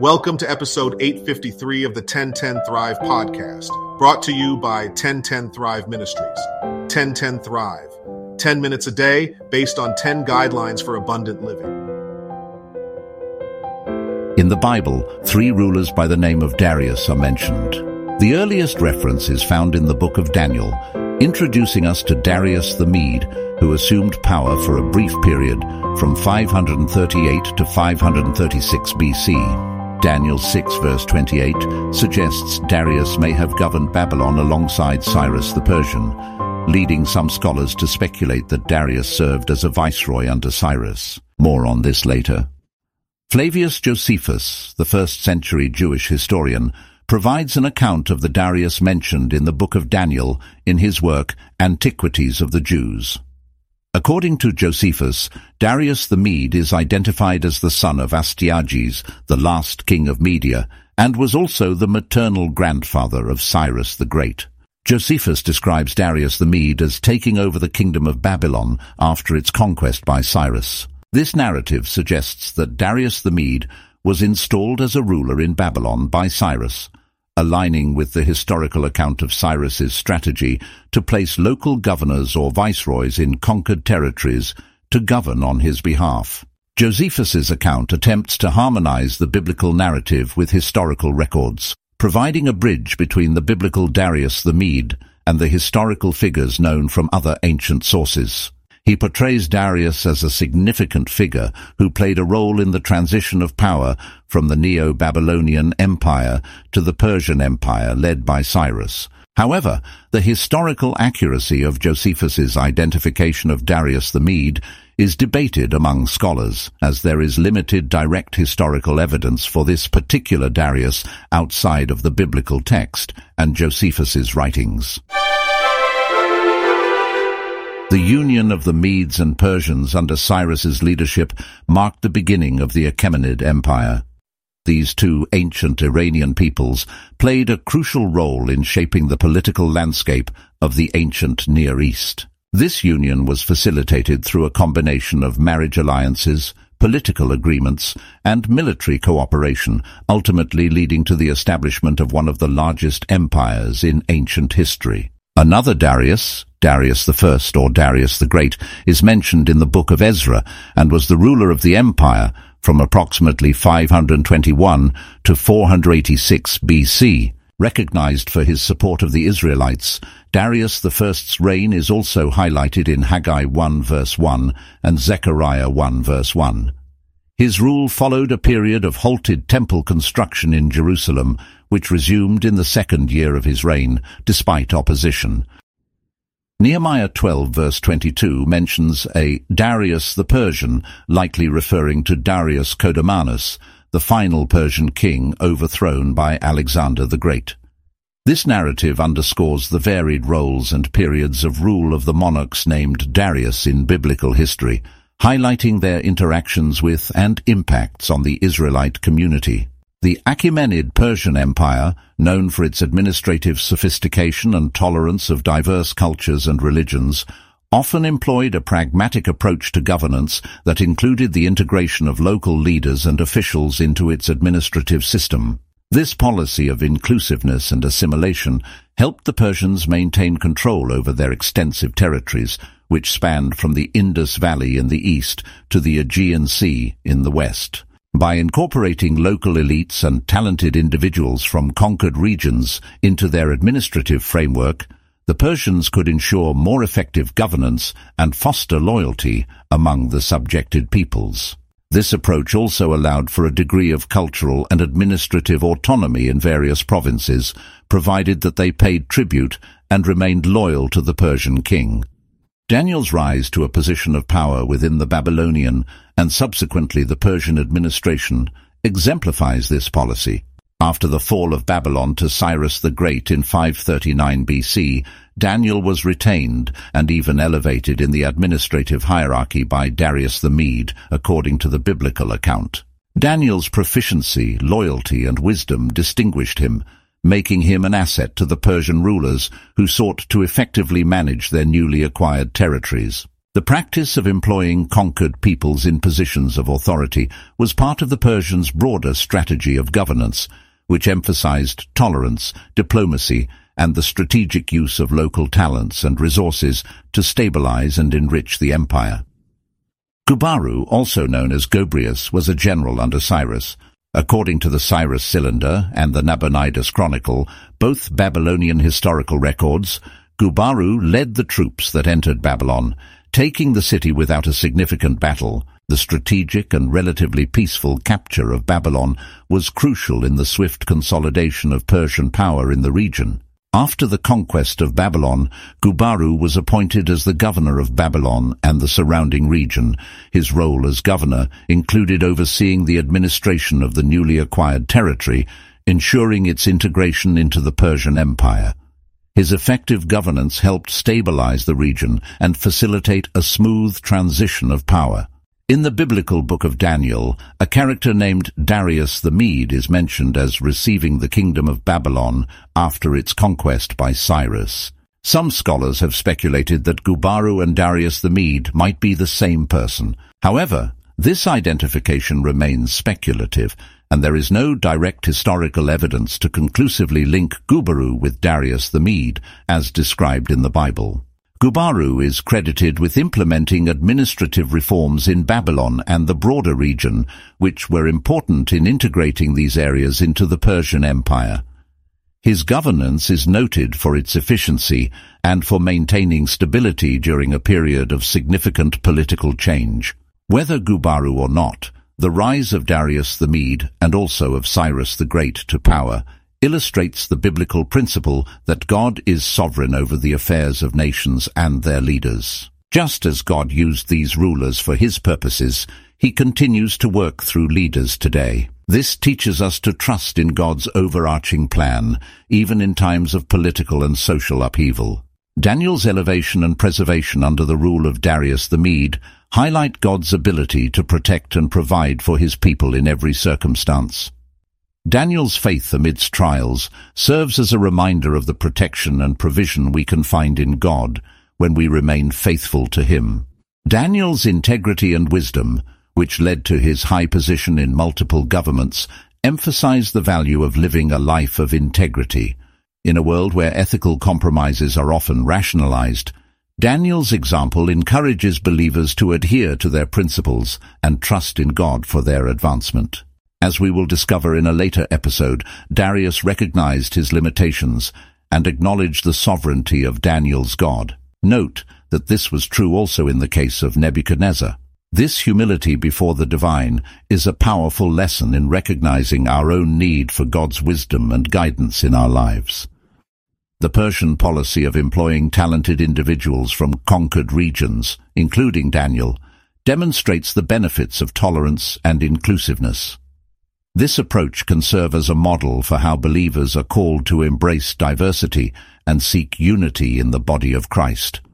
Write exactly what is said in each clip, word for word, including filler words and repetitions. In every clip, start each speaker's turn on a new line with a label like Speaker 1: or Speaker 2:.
Speaker 1: Welcome to episode eight fifty-three of the ten ten Thrive podcast, brought to you by ten ten Thrive Ministries. ten ten Thrive. ten minutes a day based on ten guidelines for abundant living.
Speaker 2: In the Bible, three rulers by the name of Darius are mentioned. The earliest reference is found in the book of Daniel, introducing us to Darius the Mede, who assumed power for a brief period from five hundred thirty-eight to five hundred thirty-six B C. Daniel six verse twenty-eight suggests Darius may have governed Babylon alongside Cyrus the Persian, leading some scholars to speculate that Darius served as a viceroy under Cyrus. More on this later. Flavius Josephus, the first century Jewish historian, provides an account of the Darius mentioned in the book of Daniel in his work Antiquities of the Jews. According to Josephus, Darius the Mede is identified as the son of Astyages, the last king of Media, and was also the maternal grandfather of Cyrus the Great. Josephus describes Darius the Mede as taking over the kingdom of Babylon after its conquest by Cyrus. This narrative suggests that Darius the Mede was installed as a ruler in Babylon by Cyrus, aligning with the historical account of Cyrus's strategy to place local governors or viceroys in conquered territories to govern on his behalf. Josephus's account attempts to harmonize the biblical narrative with historical records, providing a bridge between the biblical Darius the Mede and the historical figures known from other ancient sources. He portrays Darius as a significant figure who played a role in the transition of power from the Neo-Babylonian Empire to the Persian Empire led by Cyrus. However, the historical accuracy of Josephus's identification of Darius the Mede is debated among scholars, as there is limited direct historical evidence for this particular Darius outside of the biblical text and Josephus's writings. The union of the Medes and Persians under Cyrus's leadership marked the beginning of the Achaemenid Empire. These two ancient Iranian peoples played a crucial role in shaping the political landscape of the ancient Near East. This union was facilitated through a combination of marriage alliances, political agreements, and military cooperation, ultimately leading to the establishment of one of the largest empires in ancient history. Another Darius, Darius the First or Darius the Great, is mentioned in the book of Ezra and was the ruler of the empire from approximately five hundred twenty-one to four hundred eighty-six B C. Recognized for his support of the Israelites, Darius the First's reign is also highlighted in Haggai one verse one and Zechariah one verse one. His rule followed a period of halted temple construction in Jerusalem, which resumed in the second year of his reign, despite opposition. Nehemiah twelve verse twenty-two mentions a Darius the Persian, likely referring to Darius Kodamanus, the final Persian king overthrown by Alexander the Great. This narrative underscores the varied roles and periods of rule of the monarchs named Darius in biblical history, highlighting their interactions with and impacts on the Israelite community. The Achaemenid Persian Empire, known for its administrative sophistication and tolerance of diverse cultures and religions, often employed a pragmatic approach to governance that included the integration of local leaders and officials into its administrative system. This policy of inclusiveness and assimilation helped the Persians maintain control over their extensive territories, which spanned from the Indus Valley in the east to the Aegean Sea in the west. By incorporating local elites and talented individuals from conquered regions into their administrative framework, the Persians could ensure more effective governance and foster loyalty among the subjected peoples. This approach also allowed for a degree of cultural and administrative autonomy in various provinces, provided that they paid tribute and remained loyal to the Persian king. Daniel's rise to a position of power within the Babylonian and subsequently the Persian administration exemplifies this policy. After the fall of Babylon to Cyrus the Great in five thirty-nine B C, Daniel was retained and even elevated in the administrative hierarchy by Darius the Mede, according to the biblical account. Daniel's proficiency, loyalty, and wisdom distinguished him, making him an asset to the Persian rulers who sought to effectively manage their newly acquired territories. The practice of employing conquered peoples in positions of authority was part of the Persians' broader strategy of governance, which emphasized tolerance, diplomacy, and the strategic use of local talents and resources to stabilize and enrich the empire. Gubaru, also known as Gobryas, was a general under Cyrus. According to the Cyrus Cylinder and the Nabonidus Chronicle, both Babylonian historical records, Gubaru led the troops that entered Babylon, taking the city without a significant battle. The strategic and relatively peaceful capture of Babylon was crucial in the swift consolidation of Persian power in the region. After the conquest of Babylon, Gubaru was appointed as the governor of Babylon and the surrounding region. His role as governor included overseeing the administration of the newly acquired territory, ensuring its integration into the Persian Empire. His effective governance helped stabilize the region and facilitate a smooth transition of power. In the biblical book of Daniel, a character named Darius the Mede is mentioned as receiving the kingdom of Babylon after its conquest by Cyrus. Some scholars have speculated that Gubaru and Darius the Mede might be the same person. However, this identification remains speculative, and there is no direct historical evidence to conclusively link Gubaru with Darius the Mede, as described in the Bible. Gubaru is credited with implementing administrative reforms in Babylon and the broader region, which were important in integrating these areas into the Persian Empire. His governance is noted for its efficiency and for maintaining stability during a period of significant political change. Whether Gubaru or not, the rise of Darius the Mede and also of Cyrus the Great to power illustrates the biblical principle that God is sovereign over the affairs of nations and their leaders. Just as God used these rulers for his purposes, he continues to work through leaders today. This teaches us to trust in God's overarching plan, even in times of political and social upheaval. Daniel's elevation and preservation under the rule of Darius the Mede highlight God's ability to protect and provide for his people in every circumstance. Daniel's faith amidst trials serves as a reminder of the protection and provision we can find in God when we remain faithful to him. Daniel's integrity and wisdom, which led to his high position in multiple governments, emphasize the value of living a life of integrity. In a world where ethical compromises are often rationalized, Daniel's example encourages believers to adhere to their principles and trust in God for their advancement. As we will discover in a later episode, Darius recognized his limitations and acknowledged the sovereignty of Daniel's God. Note that this was true also in the case of Nebuchadnezzar. This humility before the divine is a powerful lesson in recognizing our own need for God's wisdom and guidance in our lives. The Persian policy of employing talented individuals from conquered regions, including Daniel, demonstrates the benefits of tolerance and inclusiveness. This approach can serve as a model for how believers are called to embrace diversity and seek unity in the body of Christ.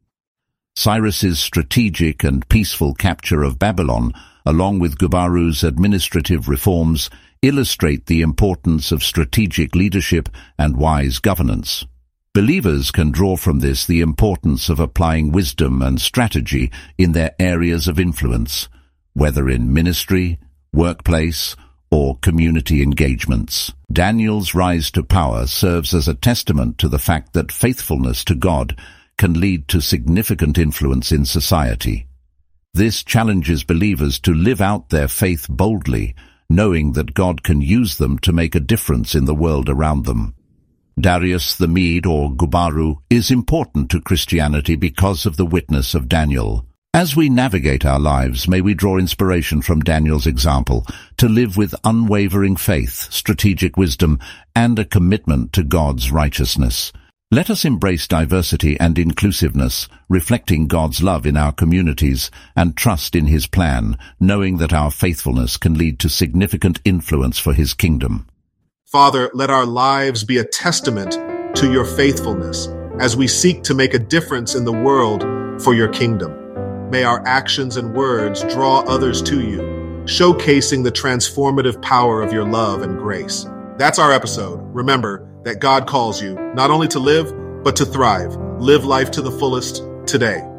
Speaker 2: Cyrus's strategic and peaceful capture of Babylon, along with Gubaru's administrative reforms, illustrate the importance of strategic leadership and wise governance. Believers can draw from this the importance of applying wisdom and strategy in their areas of influence, whether in ministry, workplace, or community engagements. Daniel's rise to power serves as a testament to the fact that faithfulness to God can lead to significant influence in society. This challenges believers to live out their faith boldly, knowing that God can use them to make a difference in the world around them. Darius the Mede, or Gubaru, is important to Christianity because of the witness of Daniel. As we navigate our lives, may we draw inspiration from Daniel's example to live with unwavering faith, strategic wisdom, and a commitment to God's righteousness. Let us embrace diversity and inclusiveness, reflecting God's love in our communities and trust in his plan, knowing that our faithfulness can lead to significant influence for his kingdom.
Speaker 1: Father, let our lives be a testament to your faithfulness as we seek to make a difference in the world for your kingdom. May our actions and words draw others to you, showcasing the transformative power of your love and grace. That's our episode. Remember that God calls you not only to live, but to thrive. Live life to the fullest today.